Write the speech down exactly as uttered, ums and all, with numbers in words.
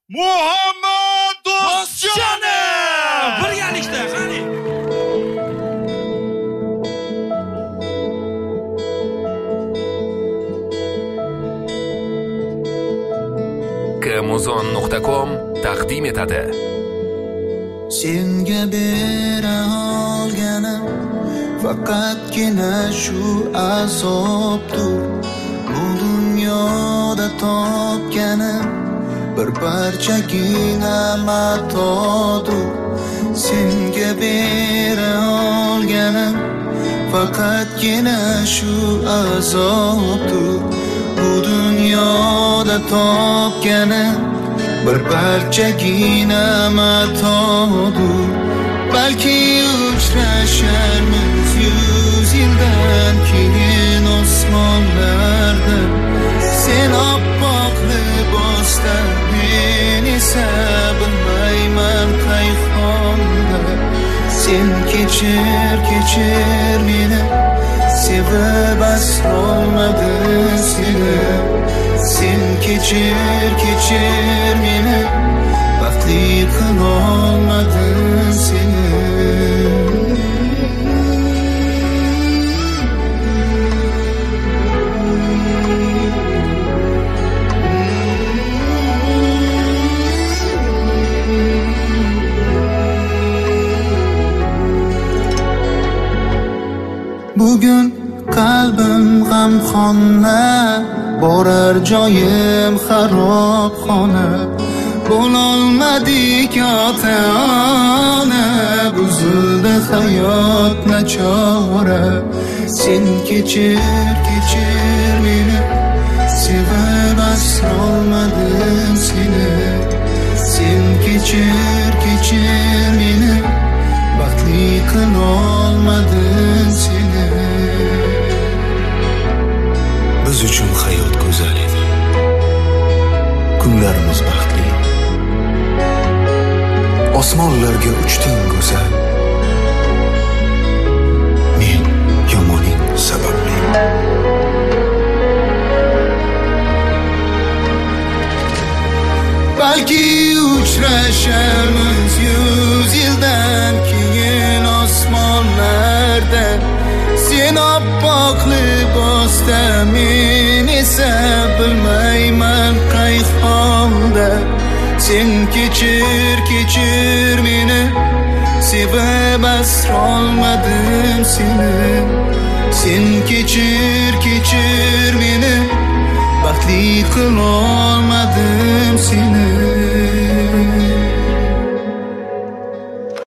Muhammad Do'stjonov birgalikda qani. Kamuzon nuqta com taqdim etadi. Senga bera olganim faqatgina shu azobdir. Bu dunyoda topganim bir parchagina matodir. Senga bera olganim faqatgina shu azobdir. Bu dunyoda topganim bir parchagina matodir. Balki uchrasharmiz yuz yildan keyin osmonlarda. Sen oppoq libosda, men esa bilmayman qayxonda. Sen kechir, kechir meni, sevib asrolmadim seni. Sen kechir, kechir meni, baxtli qilolmadim seni. Bugun qalbim g'amxona, borar joyim xarobxona. Bo'lolmadik ota-ona, buzildi hayot nachora. Sen kechir, kechir meni, sevib asrolmadim seni. Sen kechir, kechir meni, baxtli qilolmadim seni. Biz uchun hayot go'zal edi, kunlarimiz baxtli. Osmonlarga uchding go'zal, men yomoning sababli. Balki uchrasharmiz yuz yildan keyin osmonlarda. Sen oppoq libosda, men esa bilmayman qayxonda. Sen kechir, kechir meni, sevib asrolmadim seni. Sen kechir, kechir meni, baxtli qilolmadim seni.